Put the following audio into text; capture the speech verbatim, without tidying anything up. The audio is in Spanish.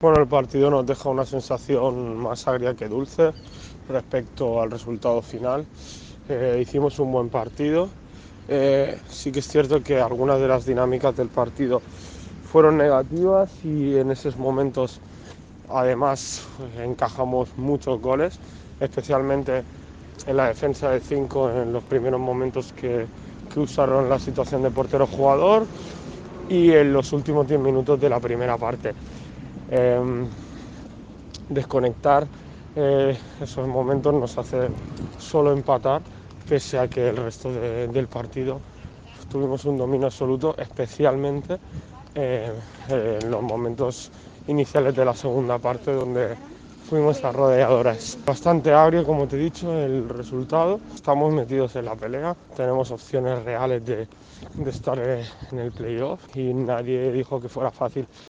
Bueno, el partido nos deja una sensación más agria que dulce respecto al resultado final. Eh, hicimos un buen partido. Eh, sí que es cierto que algunas de las dinámicas del partido fueron negativas y en esos momentos además encajamos muchos goles, especialmente en la defensa de cinco en los primeros momentos que, que usaron la situación de portero jugador y en los últimos diez minutos de la primera parte. Eh, desconectar eh, esos momentos nos hace solo empatar, pese a que el resto de, del partido tuvimos un dominio absoluto, especialmente eh, en los momentos iniciales de la segunda parte, donde fuimos arrodeadores. Bastante agrio, como te he dicho, el resultado. Estamos metidos en la pelea, tenemos opciones reales de, de estar en el playoff y nadie dijo que fuera fácil.